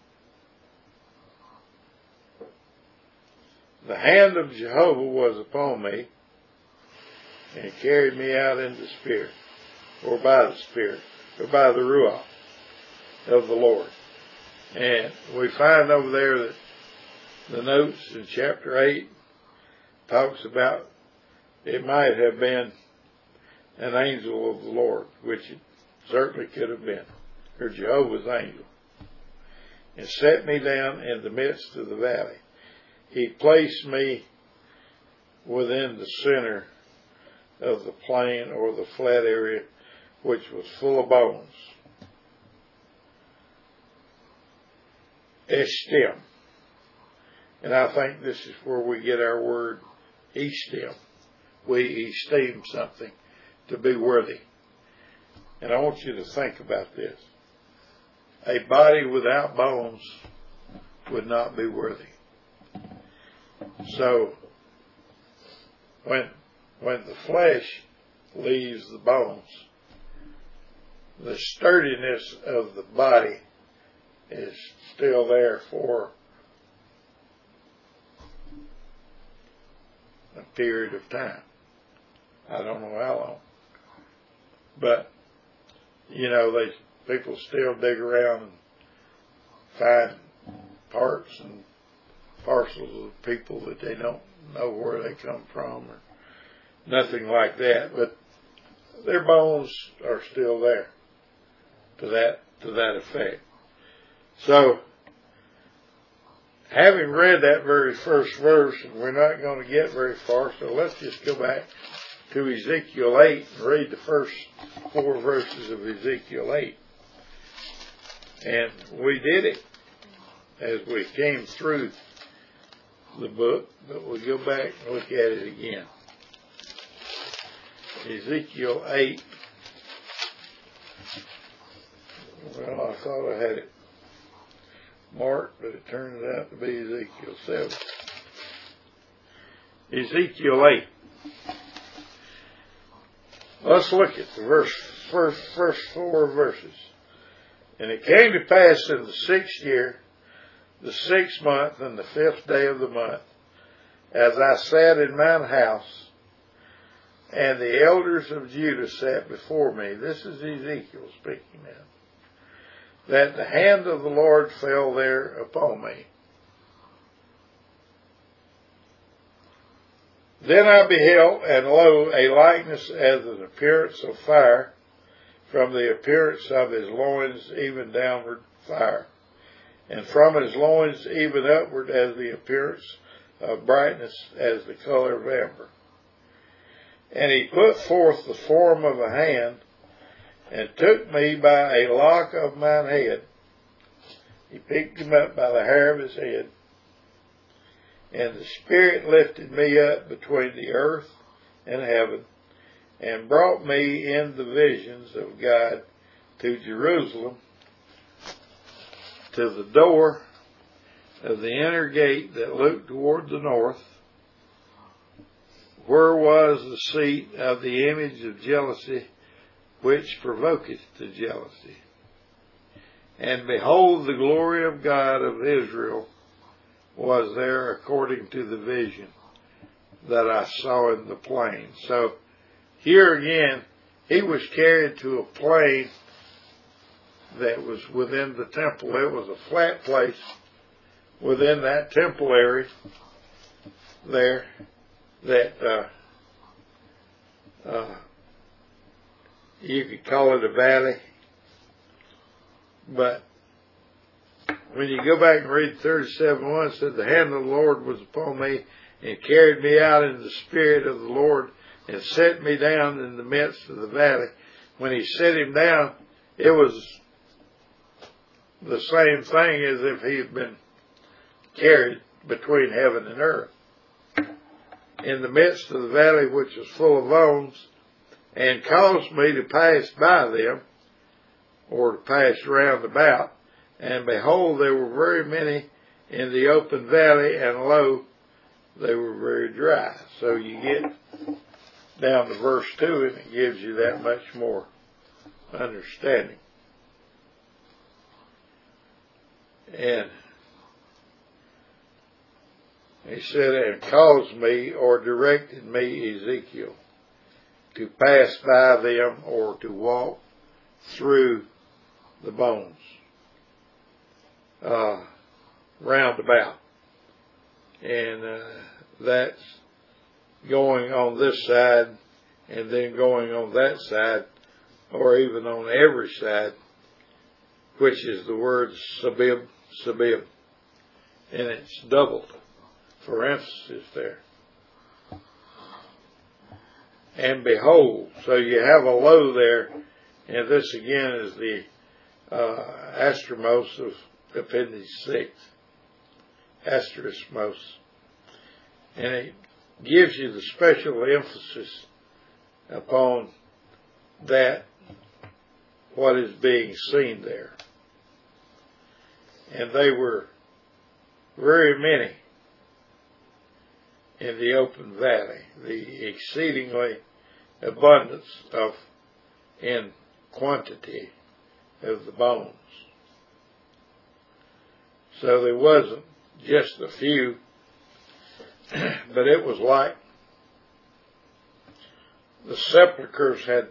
The hand of Jehovah was upon me and carried me out in the Spirit, or by the Spirit, or by the Ruach of the Lord. And we find over there that the notes in chapter eight talks about it might have been an angel of the Lord, which it certainly could have been, or Jehovah's angel, and set me down in the midst of the valley. He placed me within the center of the plain, or the flat area, which was full of bones. Estem. And I think this is where we get our word estem. We esteem something to be worthy. And I want you to think about this. A body without bones would not be worthy. So, when, when the flesh leaves the bones, the sturdiness of the body is still there for a period of time. I don't know how long. But, you know, they people still dig around and find parts and parcels of people that they don't know where they come from or nothing like that. But their bones are still there to that to that effect. So, having read that very first verse, and we're not going to get very far, so let's just go back to Ezekiel eight and read the first four verses of Ezekiel eight. And we did it as we came through the book, but we'll go back and look at it again. Ezekiel eight. Well, I thought I had it marked, but it turns out to be Ezekiel seven. Ezekiel eight. Let's look at the verse, first, first four verses. And it came to pass in the sixth year, the sixth month, and the fifth day of the month, as I sat in mine house, and the elders of Judah sat before me. This is Ezekiel speaking now. That the hand of the Lord fell there upon me. Then I beheld, and lo, a likeness as an appearance of fire, from the appearance of his loins even downward fire, and from his loins even upward as the appearance of brightness as the color of amber. And he put forth the form of a hand, and took me by a lock of mine head. He picked him up by the hair of his head. And the Spirit lifted me up between the earth and heaven, and brought me in the visions of God to Jerusalem, to the door of the inner gate that looked toward the north, where was the seat of the image of jealousy, which provoketh to jealousy. And behold, the glory of God of Israel was there according to the vision that I saw in the plain. So here again, he was carried to a plain that was within the temple. It was a flat place within that temple area there that uh, uh, you could call it a valley. But when you go back and read thirty-seven one, it said, the hand of the Lord was upon me, and carried me out in the Spirit of the Lord, and set me down in the midst of the valley. When he set him down, it was the same thing as if he had been carried between heaven and earth. In the midst of the valley, which was full of bones, and caused me to pass by them, or to pass round about. And behold, there were very many in the open valley, and lo, they were very dry. So you get down to verse two, and it gives you that much more understanding. And he said, and caused me, or directed me, Ezekiel, to pass by them, or to walk through the bones, uh, round about. And uh, that's going on this side, and then going on that side, or even on every side, which is the word sabib, sabib. And it's doubled for emphasis there. And behold, so you have a low there, and this again is the uh, astromos of appendage six, asterismos, and it gives you the special emphasis upon that, what is being seen there. And they were very many in the open valley, the exceedingly abundance of in quantity of the bones. So there wasn't just a few, but it was like the sepulchres had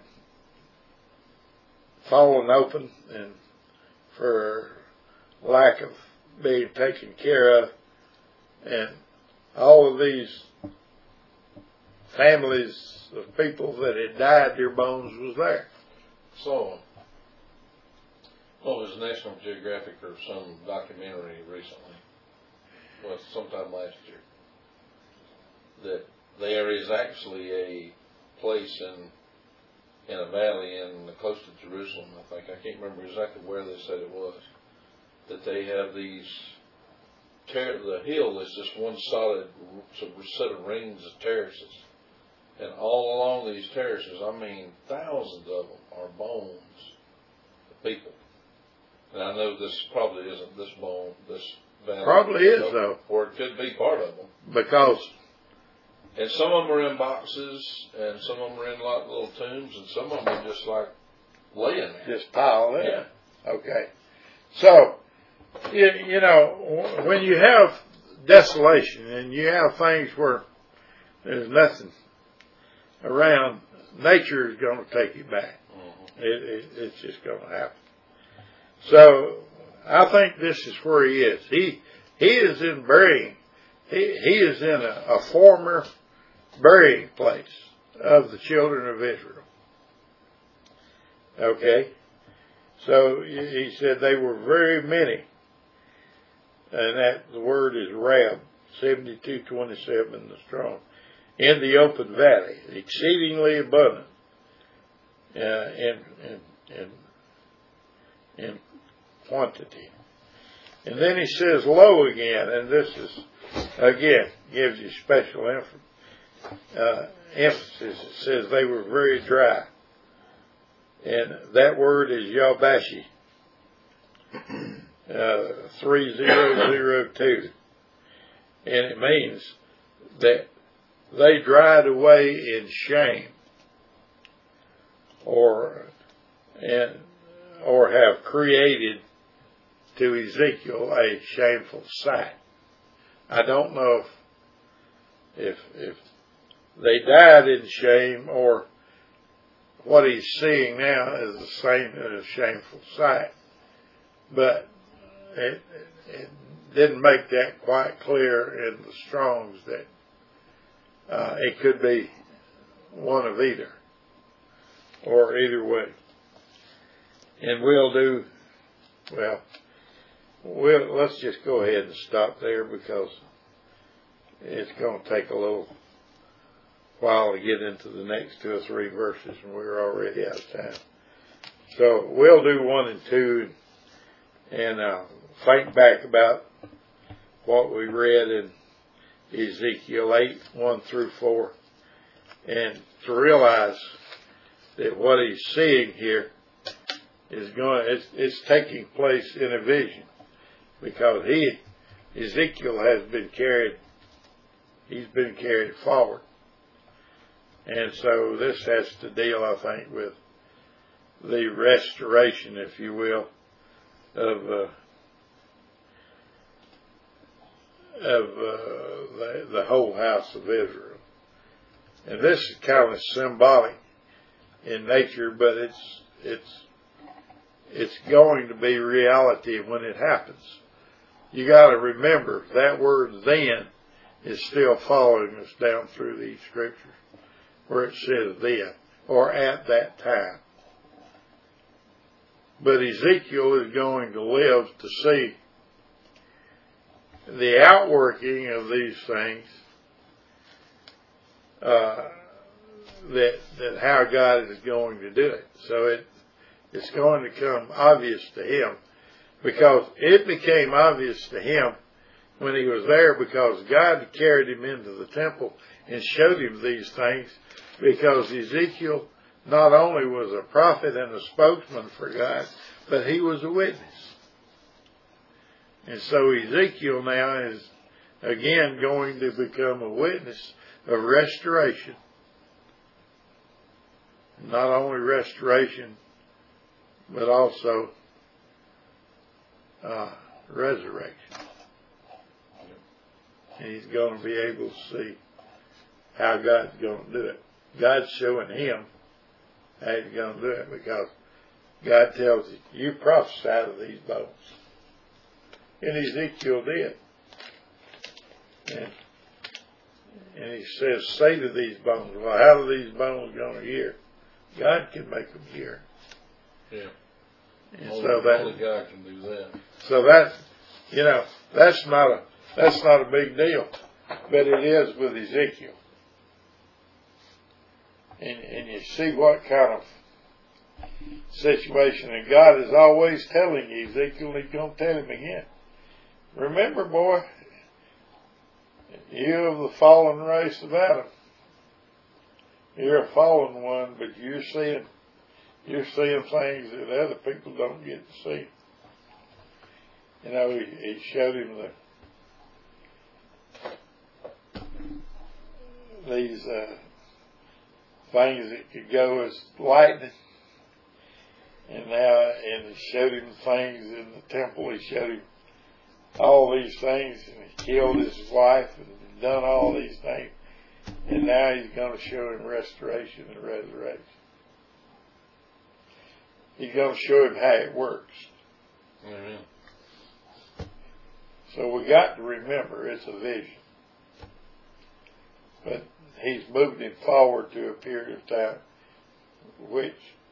fallen open, and for lack of being taken care of, and all of these families of people that had died, their bones was there. So, well, it was National Geographic or some documentary recently, well, sometime last year, that there is actually a place in in a valley in close to Jerusalem, I think. I can't remember exactly where they said it was. That they have these, ter- the hill is just one solid set of rings of terraces. And all along these terraces, I mean, thousands of them are bones of people. And I know this probably isn't this bone, this valley. Probably is, though. Or it could be part of them. Because... And some of them are in boxes, and some of them are in like little tombs, and some of them are just like laying there. Just piled in. Yeah. Okay. So, you, you know, when you have desolation and you have things where there's nothing around, nature is going to take you back. Mm-hmm. It, it, it's just going to happen. So, I think this is where he is. He he is in burying. He, he is in a, a former burying place of the children of Israel. Okay? So he said they were very many. And that the word is Rab, seventy-two twenty-seven, the strong. In the open valley, exceedingly abundant uh, in, in, in, in quantity. And then he says low again, and this is, again, gives you special emphasis. Uh, emphasis. It says they were very dry. And that word is Yabashi, uh, three thousand two. And it means that they dried away in shame, or and or have created to Ezekiel a shameful sight. I don't know if if if they died in shame, or what he's seeing now is the same as a shameful sight. But it, it didn't make that quite clear in the Strong's that uh, it could be one of either, or either way. And we'll do, well, we'll, let's just go ahead and stop there, because it's going to take a little while to get into the next two or three verses, and we're already out of time. So we'll do one and two, and uh, think back about what we read in Ezekiel eight, one through four, and to realize that what he's seeing here is going, it's, it's taking place in a vision, because he, Ezekiel has been carried, he's been carried forward. And so this has to deal, I think, with the restoration, if you will, of uh, of uh, the, the whole house of Israel. And this is kind of symbolic in nature, but it's it's it's going to be reality when it happens. You got to remember that word "then" is still following us down through these scriptures, where it says then, or at that time. But Ezekiel is going to live to see the outworking of these things, uh, that that how God is going to do it. So it it's going to come obvious to him, because it became obvious to him when he was there, because God carried him into the temple and showed him these things, because Ezekiel not only was a prophet and a spokesman for God, but he was a witness. And so Ezekiel now is again going to become a witness of restoration. Not only restoration, but also uh, resurrection. And he's going to be able to see how God's going to do it. God's showing him how he's going to do it, because God tells him, you prophesy to these bones. And Ezekiel did. And, and he says, say to these bones, well, how are these bones going to hear? God can make them hear. Yeah. And only, so that, only God can do that. So that, you know, that's not a, that's not a big deal. But it is with Ezekiel. And, and you see what kind of situation. And God is always telling Ezekiel, he's going to tell him again. Remember, boy, you of the fallen race of Adam. You're a fallen one, but you're seeing, you're seeing things that other people don't get to see. You know, he, he showed him the these uh, things that could go as lightning. And now, and he showed him things in the temple. He showed him all these things, and he killed his wife and done all these things. And now he's going to show him restoration and resurrection. He's going to show him how it works. Amen. So we got to remember it's a vision. But he's moved him forward to a period of time which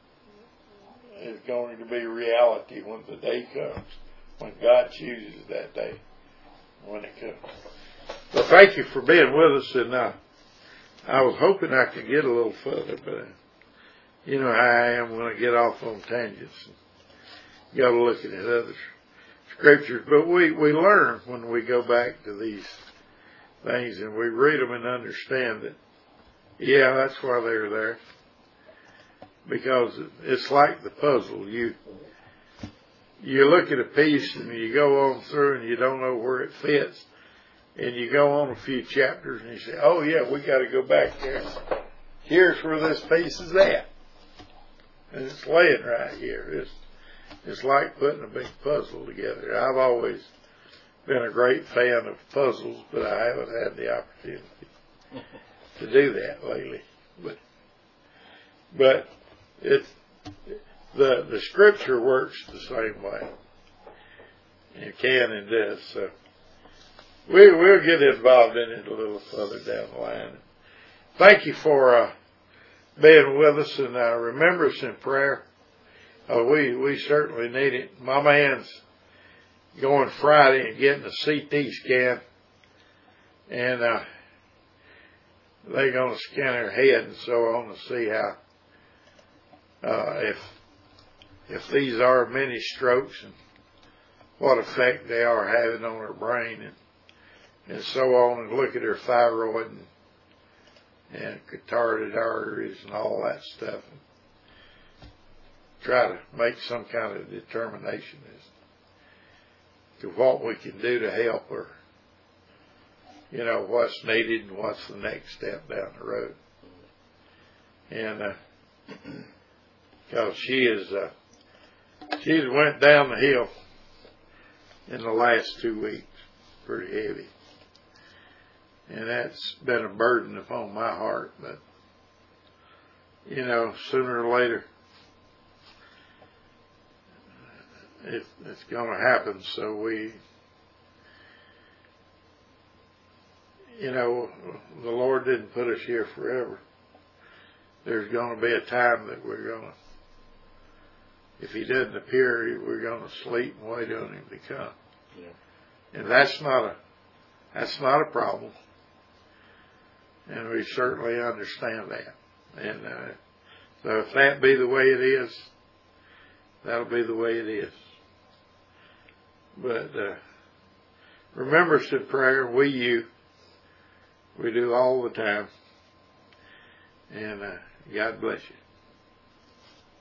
is going to be reality when the day comes, when God chooses that day, when it comes. Well, thank you for being with us, and uh, I was hoping I could get a little further, but uh, you know how I am when I get off on tangents. You got to look at other scriptures, but we, we learn when we go back to these things and we read them and understand that, yeah, that's why they're there. Because it's like the puzzle. You you look at a piece and you go on through and you don't know where it fits. And you go on a few chapters and you say, oh yeah, we got to go back there. Here's where this piece is at. And it's laying right here. It's, it's like putting a big puzzle together. I've always been a great fan of puzzles, but I haven't had the opportunity to do that lately. But, but it's, the, the scripture works the same way. It can and does. So we, we'll get involved in it a little further down the line. Thank you for uh, being with us, and uh, remember us in prayer. Uh, we, we certainly need it. My man's going Friday and getting a C T scan, and uh, they're going to scan her head and so on to see how, uh, if if these are mini strokes and what effect they are having on her brain and and so on, and look at her thyroid and, and carotid arteries and all that stuff, and try to make some kind of determination as to what we can do to help her. You know, what's needed and what's the next step down the road. And uh, because she is, uh, she's went down the hill in the last two weeks, pretty heavy. And that's been a burden upon my heart, but, you know, sooner or later, it, it's going to happen. So we, you know, the Lord didn't put us here forever. There's going to be a time that we're going to, if He doesn't appear, we're going to sleep and wait on Him to come. Yeah. And that's not a, that's not a problem. And we certainly understand that. And uh, so if that be the way it is, that'll be the way it is. But uh, remember us in prayer. We, you, we do all the time. And uh, God bless you.